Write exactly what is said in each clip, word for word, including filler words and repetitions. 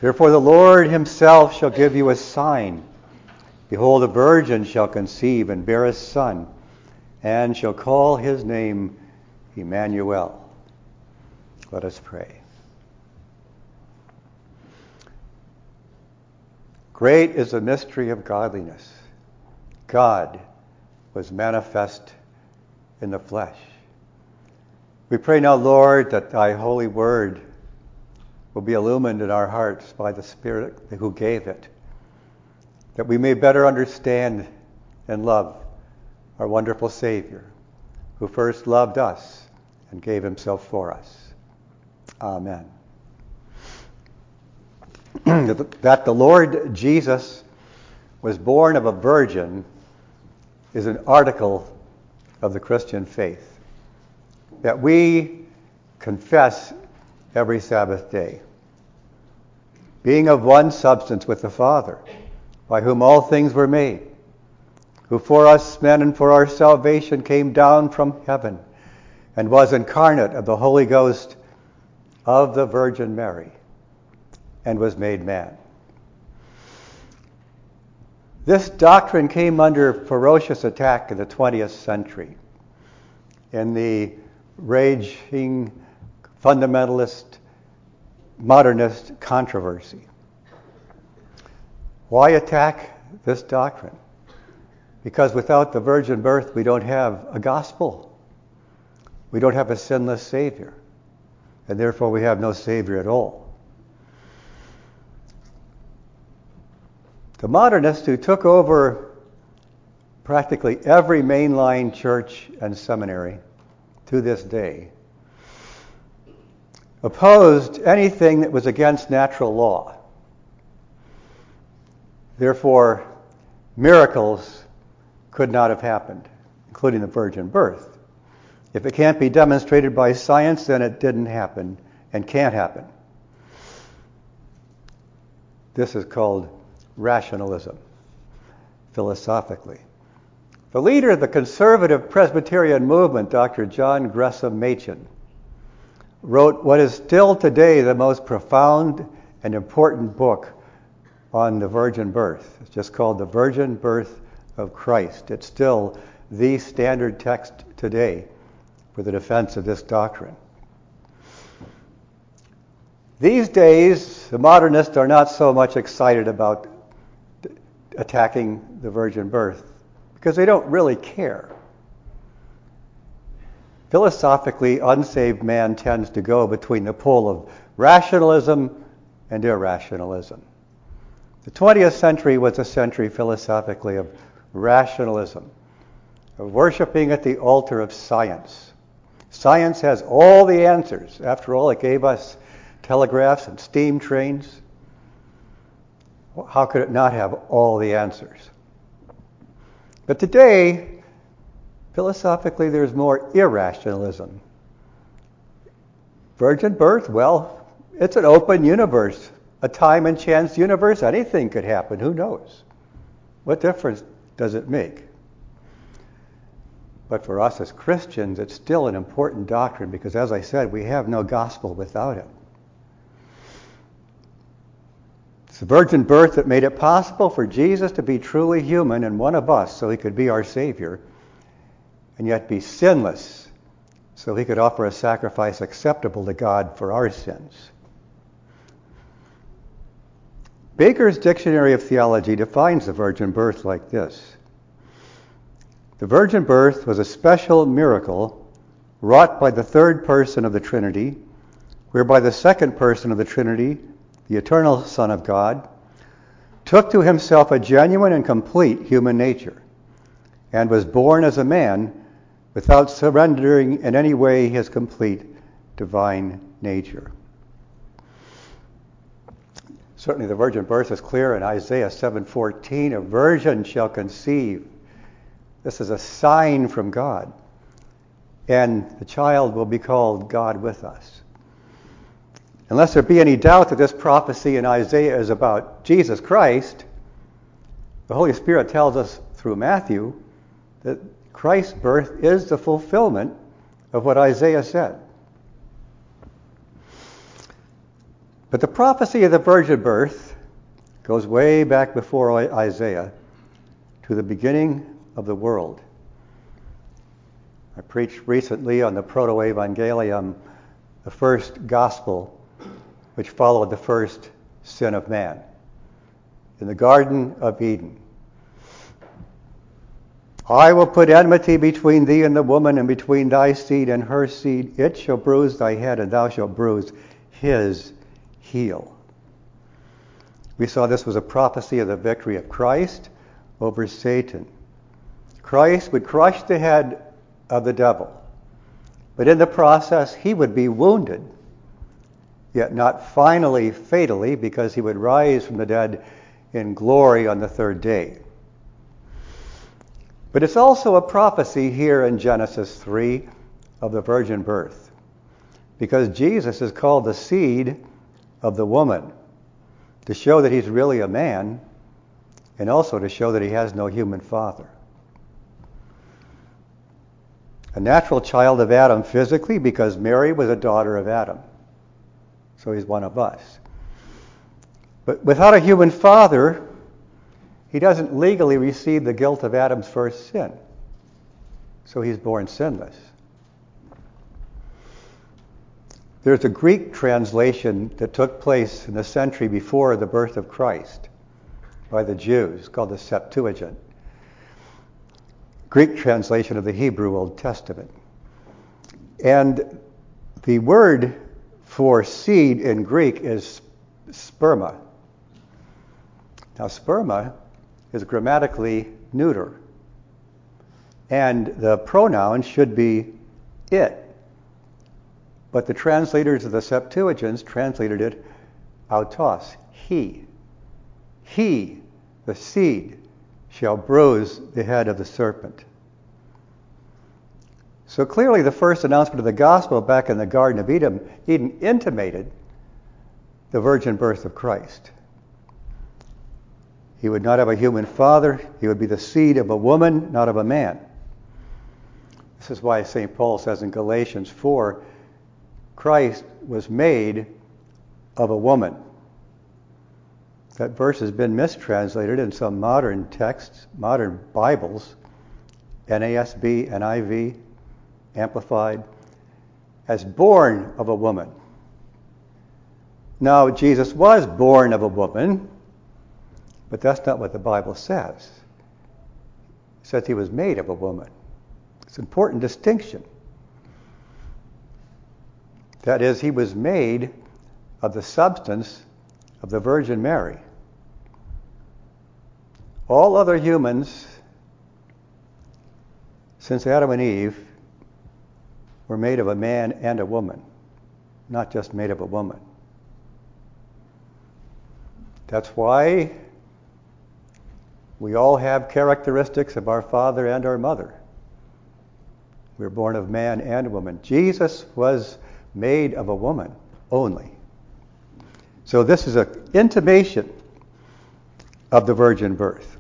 Therefore the Lord himself shall give you a sign. Behold, a virgin shall conceive and bear a son, and shall call his name Emmanuel. Let us pray. Great is the mystery of godliness. God was manifest in the flesh. We pray now, Lord, that thy holy word will be illumined in our hearts by the Spirit who gave it, that we may better understand and love our wonderful Savior, who first loved us and gave himself for us. Amen. That the Lord Jesus was born of a virgin is an article of the Christian faith that we confess every Sabbath day. Being of one substance with the Father, by whom all things were made, who for us men and for our salvation came down from heaven, and was incarnate of the Holy Ghost of the Virgin Mary, and was made man. This doctrine came under ferocious attack in the twentieth century in the raging fundamentalist modernist controversy. Why attack this doctrine? Because without the virgin birth, we don't have a gospel. We don't have a sinless Savior. And therefore, we have no Savior at all. The modernists who took over practically every mainline church and seminary to this day opposed anything that was against natural law. Therefore, miracles could not have happened, including the virgin birth. If it can't be demonstrated by science, then it didn't happen and can't happen. This is called rationalism, philosophically. The leader of the conservative Presbyterian movement, Doctor John Gresham Machen, wrote what is still today the most profound and important book on the virgin birth. It's just called The Virgin Birth of Christ. It's still the standard text today for the defense of this doctrine. These days, the modernists are not so much excited about attacking the virgin birth because they don't really care. Philosophically, unsaved man tends to go between the pole of rationalism and irrationalism. The twentieth century was a century philosophically of rationalism, of worshiping at the altar of science. Science has all the answers. After all, it gave us telegraphs and steam trains. How could it not have all the answers? But today, philosophically, there's more irrationalism. Virgin birth, well, it's an open universe, a time and chance universe. Anything could happen. Who knows? What difference does it make? But for us as Christians, it's still an important doctrine because, as I said, we have no gospel without it. It's the virgin birth that made it possible for Jesus to be truly human and one of us so he could be our Savior, and yet be sinless, so he could offer a sacrifice acceptable to God for our sins. Baker's Dictionary of Theology defines the virgin birth like this. The virgin birth was a special miracle wrought by the third person of the Trinity, whereby the second person of the Trinity, the eternal Son of God, took to himself a genuine and complete human nature, and was born as a man without surrendering in any way his complete divine nature. Certainly the virgin birth is clear in Isaiah seven fourteen, a virgin shall conceive. This is a sign from God, and the child will be called God with us. Unless there be any doubt that this prophecy in Isaiah is about Jesus Christ, the Holy Spirit tells us through Matthew that Christ's birth is the fulfillment of what Isaiah said. But the prophecy of the virgin birth goes way back before Isaiah to the beginning of the world. I preached recently on the Proto-Evangelium, the first gospel, which followed the first sin of man in the Garden of Eden. I will put enmity between thee and the woman, and between thy seed and her seed. It shall bruise thy head, and thou shalt bruise his heel. We saw this was a prophecy of the victory of Christ over Satan. Christ would crush the head of the devil, but in the process he would be wounded, yet not finally fatally, because he would rise from the dead in glory on the third day. But it's also a prophecy here in Genesis three of the virgin birth, because Jesus is called the seed of the woman, to show that he's really a man, and also to show that he has no human father. A natural child of Adam physically, because Mary was a daughter of Adam. So he's one of us. But without a human father, he doesn't legally receive the guilt of Adam's first sin. So he's born sinless. There's a Greek translation that took place in the century before the birth of Christ by the Jews, called the Septuagint. Greek translation of the Hebrew Old Testament. And the word for seed in Greek is sperma. Now, sperma is grammatically neuter, and the pronoun should be it. But the translators of the Septuagints translated it autos, he. He, the seed, shall bruise the head of the serpent. So clearly the first announcement of the gospel back in the Garden of Eden, Eden intimated the virgin birth of Christ. He would not have a human father. He would be the seed of a woman, not of a man. This is why Saint Paul says in Galatians four, Christ was made of a woman. That verse has been mistranslated in some modern texts, modern Bibles, N A S B, N I V, Amplified, as born of a woman. Now, Jesus was born of a woman, but that's not what the Bible says. It says he was made of a woman. It's an important distinction. That is, he was made of the substance of the Virgin Mary. All other humans, since Adam and Eve, were made of a man and a woman, not just made of a woman. That's why we all have characteristics of our father and our mother. We're born of man and woman. Jesus was made of a woman only. So this is an intimation of the virgin birth.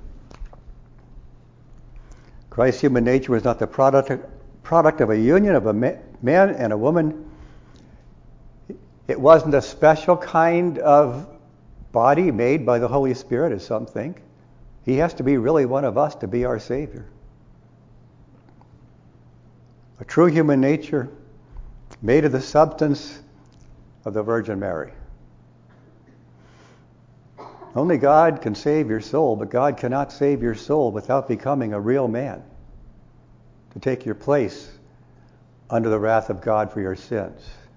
Christ's human nature was not the product, product of a union of a man and a woman. It wasn't a special kind of body made by the Holy Spirit, as some think. He has to be really one of us to be our Savior. A true human nature made of the substance of the Virgin Mary. Only God can save your soul, but God cannot save your soul without becoming a real man to take your place under the wrath of God for your sins.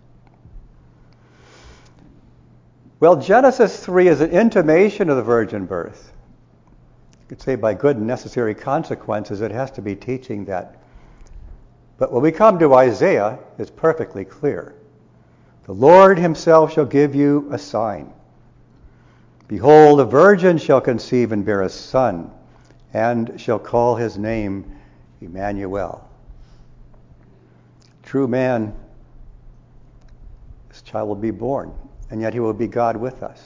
Well, Genesis three is an intimation of the virgin birth. You could say by good and necessary consequences, it has to be teaching that. But when we come to Isaiah, it's perfectly clear. The Lord himself shall give you a sign. Behold, a virgin shall conceive and bear a son, and shall call his name Emmanuel. True man, this child will be born, and yet he will be God with us.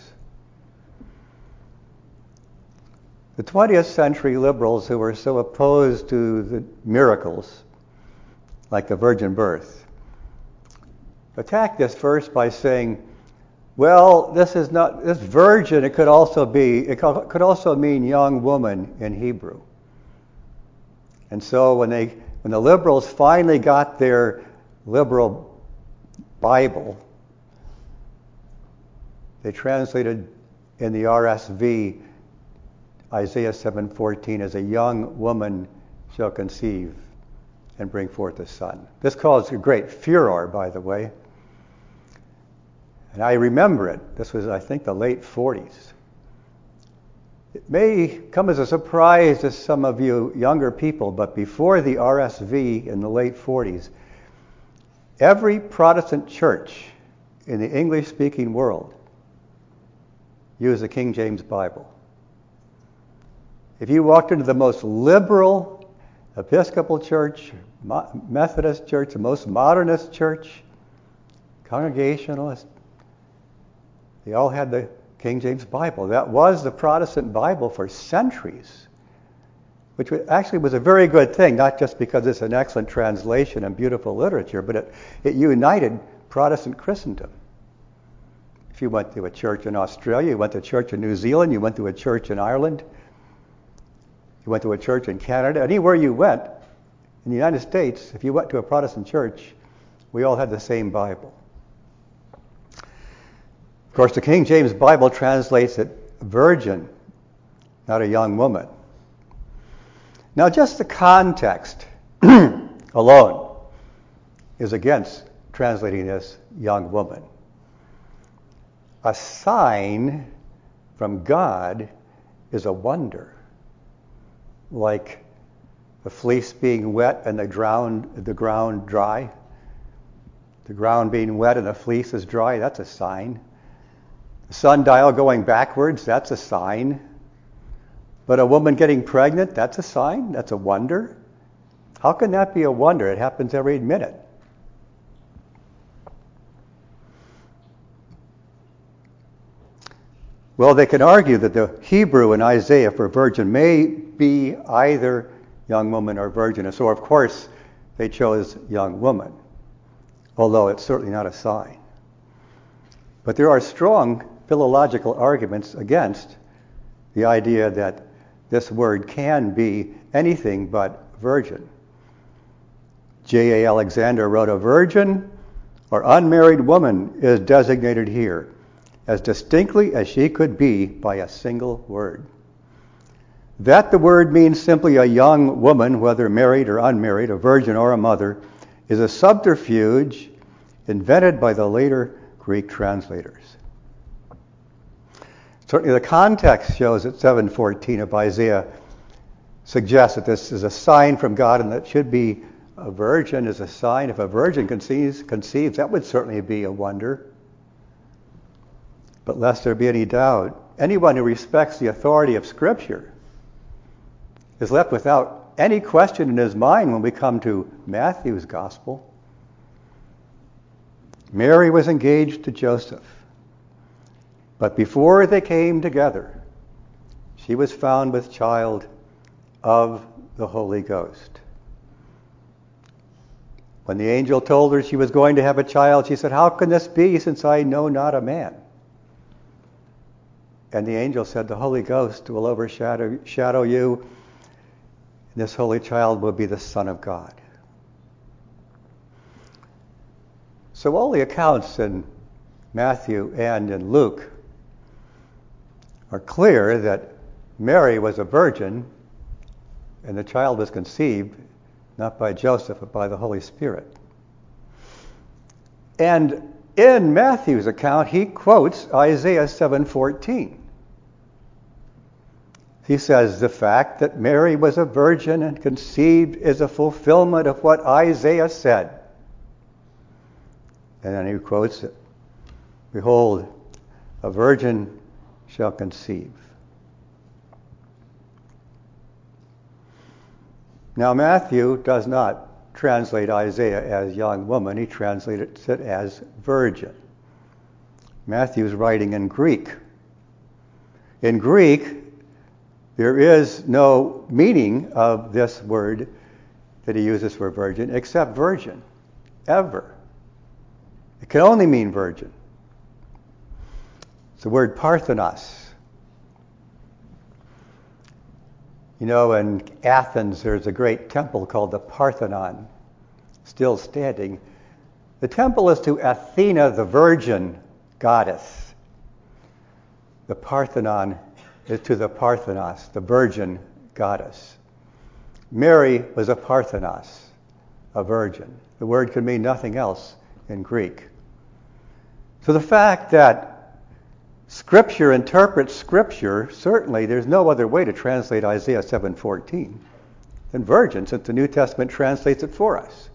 The twentieth century liberals who were so opposed to the miracles, like the virgin birth, attacked this verse by saying, Well, this is not, this virgin, it could also be, it could also mean young woman in Hebrew. And so when they, when the liberals finally got their liberal Bible, they translated in the R S V Isaiah seven fourteen as a young woman shall conceive and bring forth a son. This caused a great furor, by the way. And I remember it. This was, I think, the late forties. It may come as a surprise to some of you younger people, but before the R S V in the late forties, every Protestant church in the English-speaking world used the King James Bible. If you walked into the most liberal Episcopal church, Methodist church, the most modernist church, Congregationalist, they all had the King James Bible. That was the Protestant Bible for centuries, which actually was a very good thing, not just because it's an excellent translation and beautiful literature, but it, it united Protestant Christendom. If you went to a church in Australia, you went to a church in New Zealand, you went to a church in Ireland, you went to a church in Canada, anywhere you went in the United States, if you went to a Protestant church, we all had the same Bible. Of course, the King James Bible translates it virgin, not a young woman. Now, just the context alone is against translating this young woman. A sign from God is a wonder, like the fleece being wet and the ground, the ground dry. The ground being wet and the fleece is dry, that's a sign. The sundial going backwards, that's a sign. But a woman getting pregnant, that's a sign, that's a wonder. How can that be a wonder? It happens every minute. Well, they can argue that the Hebrew in Isaiah for virgin may be either young woman or virgin. And so, of course, they chose young woman, although it's certainly not a sign. But there are strong philological arguments against the idea that this word can be anything but virgin. J A Alexander wrote, "A virgin or unmarried woman is designated here as distinctly as she could be by a single word. That the word means simply a young woman, whether married or unmarried, a virgin or a mother, is a subterfuge invented by the later Greek translators." Certainly the context shows that seven fourteen of Isaiah suggests that this is a sign from God and that should be a virgin is a sign. If a virgin conceives, conceives, that would certainly be a wonder. But lest there be any doubt, anyone who respects the authority of Scripture is left without any question in his mind when we come to Matthew's Gospel. Mary was engaged to Joseph, but before they came together, she was found with child of the Holy Ghost. When the angel told her she was going to have a child, she said, "How can this be, since I know not a man?" And the angel said, "The Holy Ghost will overshadow shadow you, and this holy child will be the Son of God." So all the accounts in Matthew and in Luke are clear that Mary was a virgin and the child was conceived not by Joseph but by the Holy Spirit. And in Matthew's account, he quotes Isaiah seven fourteen. He says the fact that Mary was a virgin and conceived is a fulfillment of what Isaiah said. And then he quotes it. "Behold, a virgin shall conceive." Now Matthew does not translate Isaiah as young woman. He translates it as virgin. Matthew's writing in Greek. In Greek, there is no meaning of this word that he uses for virgin except virgin, ever. It can only mean virgin. It's the word Parthenos. You know, in Athens, there's a great temple called the Parthenon, still standing. The temple is to Athena, the virgin goddess. The Parthenon is to the Parthenos, the virgin goddess. Mary was a Parthenos, a virgin. The word could mean nothing else in Greek. So the fact that Scripture interprets Scripture, certainly there's no other way to translate Isaiah seven fourteen than virgin, since the New Testament translates it for us.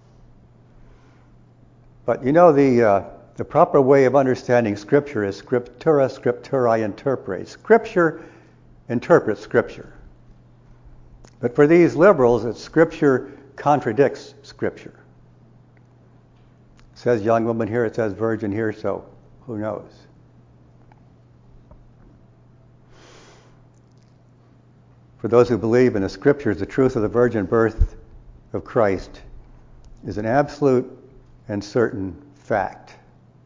But you know, the uh, the proper way of understanding Scripture is scriptura scripturae interpre. Scripture interprets Scripture. But for these liberals, it's Scripture contradicts Scripture. It says young woman here, it says virgin here, so who knows? For those who believe in the Scriptures, the truth of the virgin birth of Christ is an absolute and certain fact.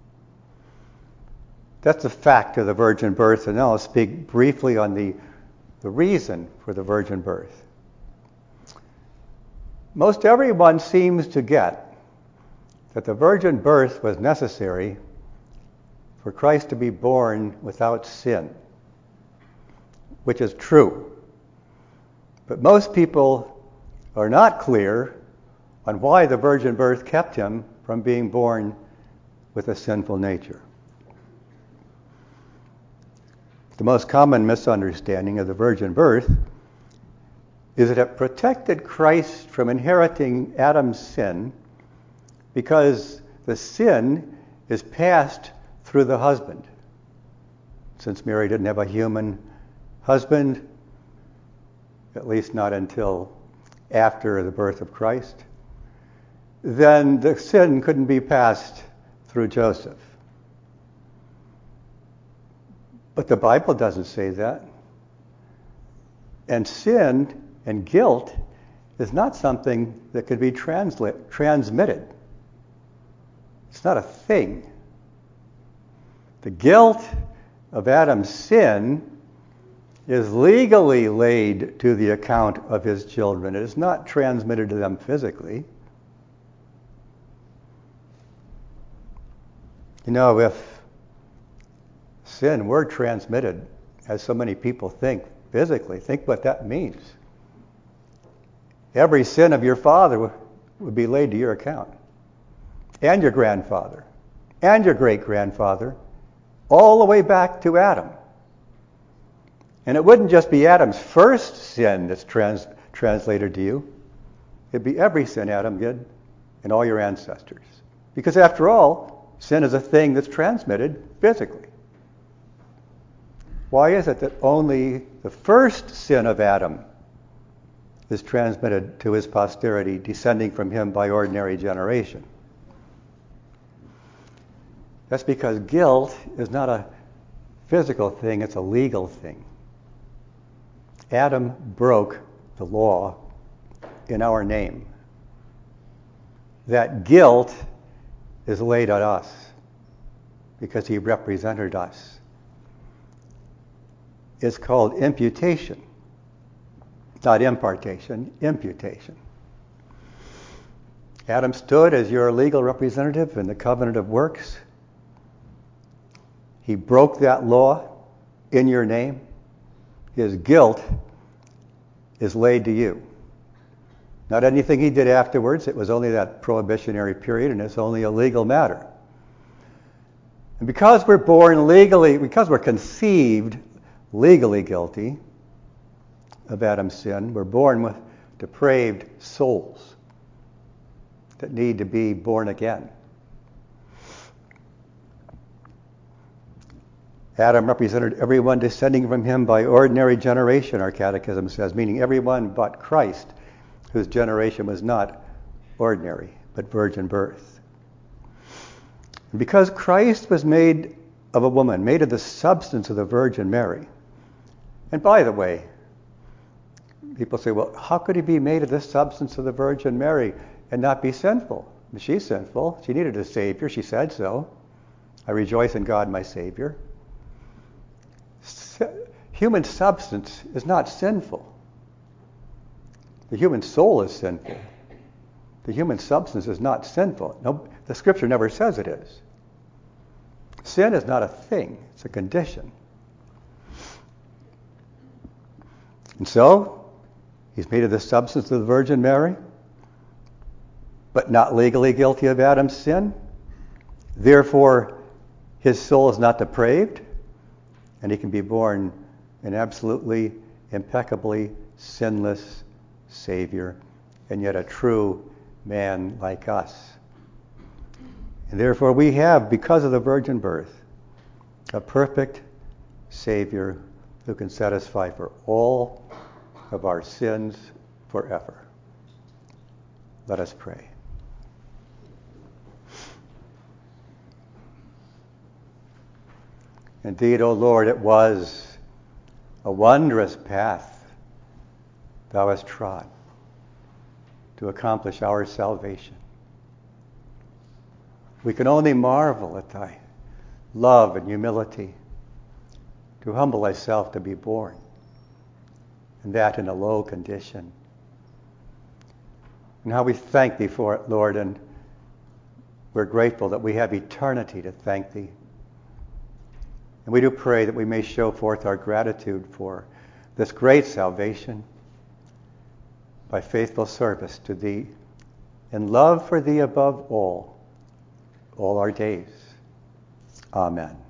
That's the fact of the virgin birth, and now I'll speak briefly on the, the reason for the virgin birth. Most everyone seems to get that the virgin birth was necessary for Christ to be born without sin, which is true. But most people are not clear on why the virgin birth kept him from being born with a sinful nature. The most common misunderstanding of the virgin birth is that it protected Christ from inheriting Adam's sin because the sin is passed through the husband. Since Mary didn't have a human husband, at least not until after the birth of Christ, then the sin couldn't be passed through Joseph. But the Bible doesn't say that. And sin and guilt is not something that could be transla- transmitted. It's not a thing. The guilt of Adam's sin is legally laid to the account of his children. It is not transmitted to them physically. You know, if sin were transmitted, as so many people think, physically, think what that means. Every sin of your father would be laid to your account, and your grandfather, and your great-grandfather, all the way back to Adam. And it wouldn't just be Adam's first sin that's trans- translated to you. It'd be every sin Adam did and all your ancestors. Because after all, sin is a thing that's transmitted physically. Why is it that only the first sin of Adam is transmitted to his posterity, descending from him by ordinary generation? That's because guilt is not a physical thing, it's a legal thing. Adam broke the law in our name. That guilt is laid on us because he represented us. It's called imputation. Not impartation, imputation. Adam stood as your legal representative in the covenant of works. He broke that law in your name. His guilt is laid to you. Not anything he did afterwards. It was only that prohibitionary period, and it's only a legal matter. And because we're born legally, because we're conceived legally guilty of Adam's sin, we're born with depraved souls that need to be born again. Adam represented everyone descending from him by ordinary generation, our catechism says, meaning everyone but Christ, whose generation was not ordinary, but virgin birth. And because Christ was made of a woman, made of the substance of the Virgin Mary. And by the way, people say, well, how could he be made of the substance of the Virgin Mary and not be sinful? She's sinful. She needed a Savior. She said so. I rejoice in God, my Savior. human substance is not sinful. The human soul is sinful. The human substance is not sinful. No, the scripture never says it is. Sin is not a thing, it's a condition. And so, he's made of the substance of the Virgin Mary, but not legally guilty of Adam's sin. Therefore, his soul is not depraved, and he can be born an absolutely, impeccably sinless Savior, and yet a true man like us. And therefore we have, because of the virgin birth, a perfect Savior who can satisfy for all of our sins forever. Let us pray. Indeed, O Lord, it was a wondrous path thou hast trod to accomplish our salvation. We can only marvel at thy love and humility to humble thyself to be born, and that in a low condition. And how we thank thee for it, Lord, and we're grateful that we have eternity to thank thee. And we do pray that we may show forth our gratitude for this great salvation by faithful service to thee and love for thee above all, all our days. Amen.